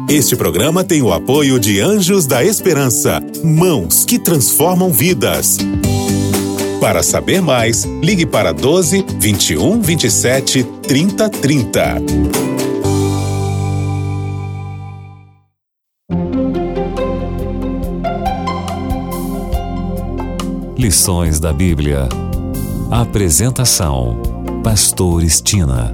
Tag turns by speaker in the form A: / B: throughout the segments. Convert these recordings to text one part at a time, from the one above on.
A: Este programa tem o apoio de Anjos da Esperança, mãos que transformam vidas. Para saber mais, ligue para 12 21 27 30 30.
B: Lições da Bíblia. Apresentação: Pastor Estina.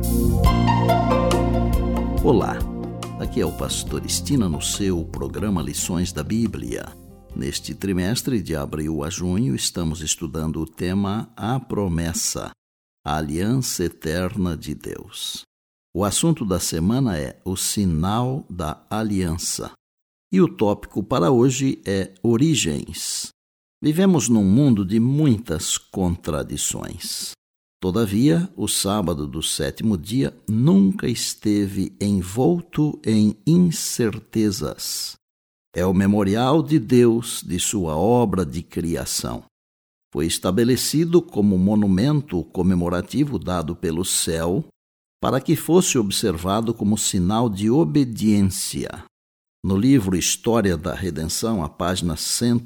C: Olá, aqui é o Pastor Estina no seu programa Lições da Bíblia. Neste trimestre, de abril a junho, estamos estudando o tema A Promessa, a Aliança Eterna de Deus. O assunto da semana é o sinal da aliança. E o tópico para hoje é origens. Vivemos num mundo de muitas contradições. Todavia, o sábado do sétimo dia nunca esteve envolto em incertezas. É o memorial de Deus de sua obra de criação. Foi estabelecido como monumento comemorativo dado pelo céu para que fosse observado como sinal de obediência. No livro História da Redenção, a página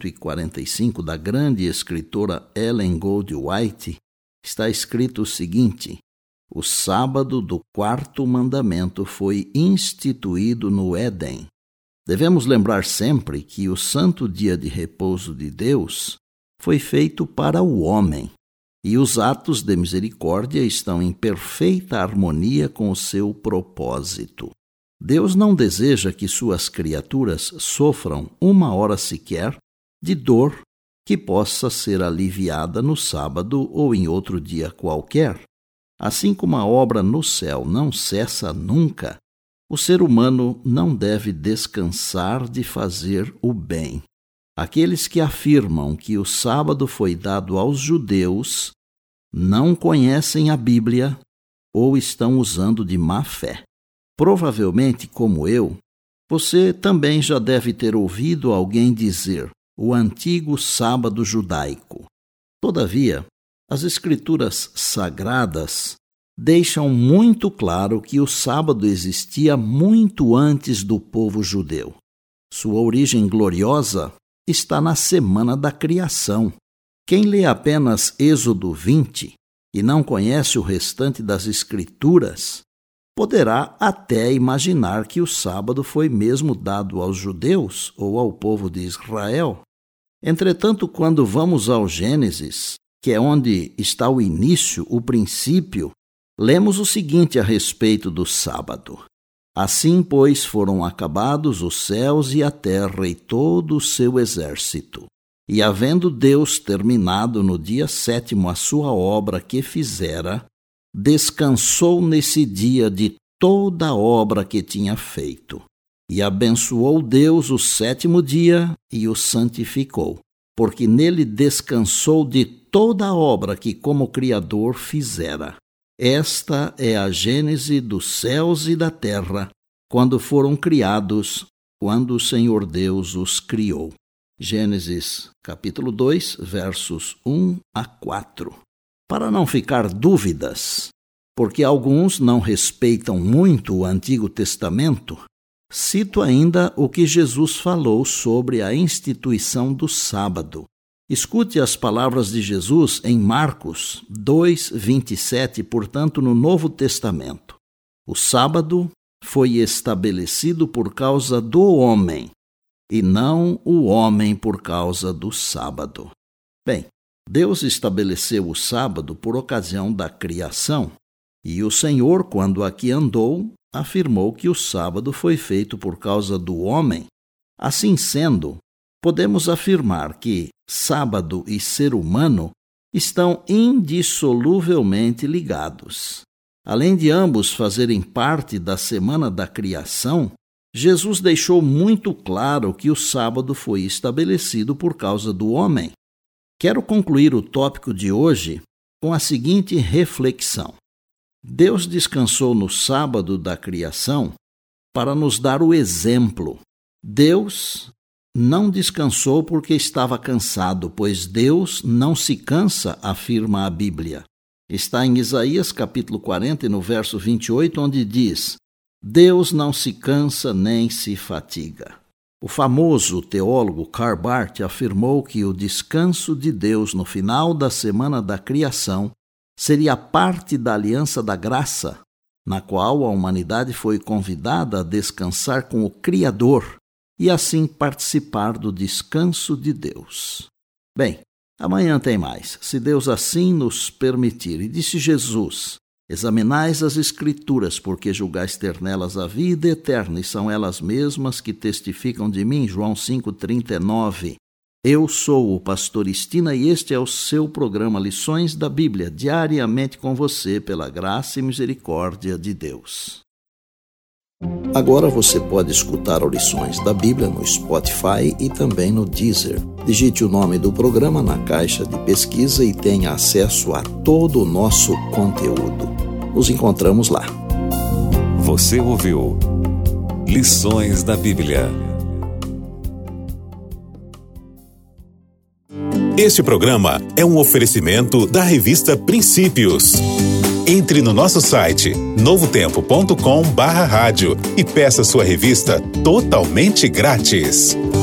C: 145 da grande escritora Ellen Goldwhite, está escrito o seguinte: o sábado do quarto mandamento foi instituído no Éden. Devemos lembrar sempre que o santo dia de repouso de Deus foi feito para o homem, e os atos de misericórdia estão em perfeita harmonia com o seu propósito. Deus não deseja que suas criaturas sofram uma hora sequer de dor que possa ser aliviada no sábado ou em outro dia qualquer. Assim como a obra no céu não cessa nunca, o ser humano não deve descansar de fazer o bem. Aqueles que afirmam que o sábado foi dado aos judeus não conhecem a Bíblia ou estão usando de má fé. Provavelmente, como eu, você também já deve ter ouvido alguém dizer o antigo sábado judaico. Todavia, as escrituras sagradas deixam muito claro que o sábado existia muito antes do povo judeu. Sua origem gloriosa está na semana da criação. Quem lê apenas Êxodo 20 e não conhece o restante das escrituras, poderá até imaginar que o sábado foi mesmo dado aos judeus ou ao povo de Israel. Entretanto, quando vamos ao Gênesis, que é onde está o início, o princípio, lemos o seguinte a respeito do sábado: assim, pois, foram acabados os céus e a terra e todo o seu exército. E havendo Deus terminado no dia sétimo a sua obra que fizera, descansou nesse dia de toda a obra que tinha feito. E abençoou Deus o sétimo dia e o santificou, porque nele descansou de toda a obra que como Criador fizera. Esta é a gênese dos céus e da terra, quando foram criados, quando o Senhor Deus os criou. Gênesis, capítulo 2, versos 1 a 4. Para não ficar dúvidas, porque alguns não respeitam muito o Antigo Testamento, cito ainda o que Jesus falou sobre a instituição do sábado. Escute as palavras de Jesus em Marcos 2, 27, portanto, no Novo Testamento. O sábado foi estabelecido por causa do homem, e não o homem por causa do sábado. Bem, Deus estabeleceu o sábado por ocasião da criação, e o Senhor, quando aqui andou, afirmou que o sábado foi feito por causa do homem. Assim sendo, podemos afirmar que sábado e ser humano estão indissoluvelmente ligados. Além de ambos fazerem parte da semana da criação, Jesus deixou muito claro que o sábado foi estabelecido por causa do homem. Quero concluir o tópico de hoje com a seguinte reflexão: Deus descansou no sábado da criação para nos dar o exemplo. Deus não descansou porque estava cansado, pois Deus não se cansa, afirma a Bíblia. Está em Isaías capítulo 40, no verso 28, onde diz: Deus não se cansa nem se fatiga. O famoso teólogo Karl Barth afirmou que o descanso de Deus no final da semana da criação seria parte da aliança da graça, na qual a humanidade foi convidada a descansar com o Criador e assim participar do descanso de Deus. Bem, amanhã tem mais, se Deus assim nos permitir. E disse Jesus: examinais as Escrituras, porque julgais ter nelas a vida eterna, e são elas mesmas que testificam de mim. João 5,39. Eu sou o pastor Estina e este é o seu programa Lições da Bíblia, diariamente com você, pela graça e misericórdia de Deus. Agora você pode escutar Lições da Bíblia no Spotify e também no Deezer. Digite o nome do programa na caixa de pesquisa e tenha acesso a todo o nosso conteúdo. Nos encontramos lá.
B: Você ouviu Lições da Bíblia.
A: Este programa é um oferecimento da revista Princípios. Entre no nosso site novotempo.com/rádio e peça sua revista totalmente grátis.